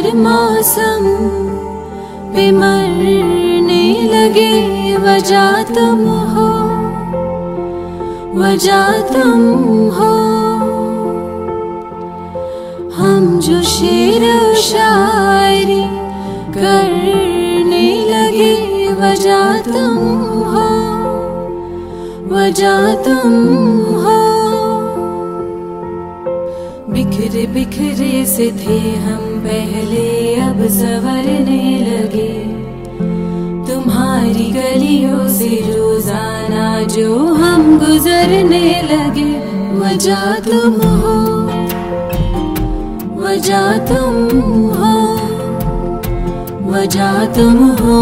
हर मौसम पे मरने लगे, वजह तुम हो, वजह तुम हो। हम जो शेर शायरी करने लगे, वजह तुम हो, वजह तुम हो। बिखरे बिखरे से थे हम पहले, अब संवरने लगे। तुम्हारी गलियों से रोजाना जो हम गुजरने लगे, वजह तुम हो, वजह तुम हो, वजह तुम हो,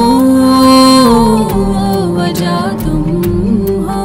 वजह तुम हो।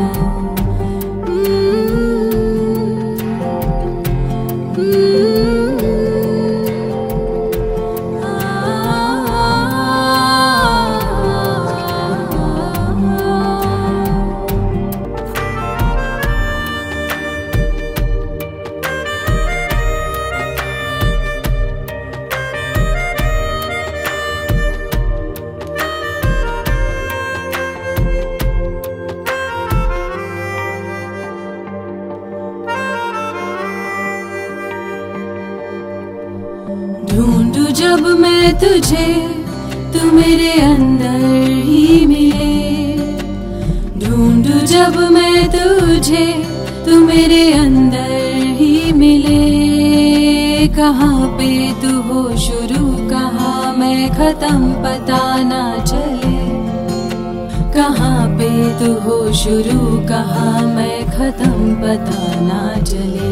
ढूंढूं जब मैं तुझे, तू मेरे अंदर ही मिले। ढूंढूं जब मैं तुझे, तू मेरे अंदर ही मिले। कहाँ पे तू हो शुरू, कहाँ मैं खत्म, पता ना चले। कहाँ पे तू हो शुरू, कहाँ मैं खत्म, पता ना चले।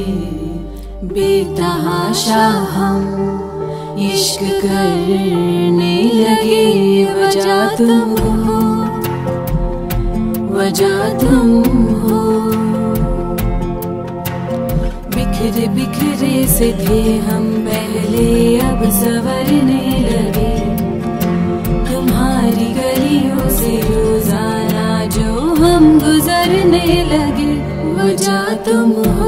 बेतहाशा हम इश्क करने लगे, वजह तुम हो, वजह तुम हो। बिखरे बिखरे से थे हम पहले, अब संवरने लगे। तुम्हारी गलियों से रोजाना जो हम गुजरने लगे, वजह तुम हो,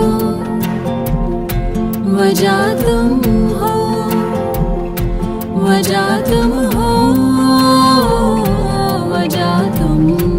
वजह तुम हो, वजह तुम हो, वजह तुम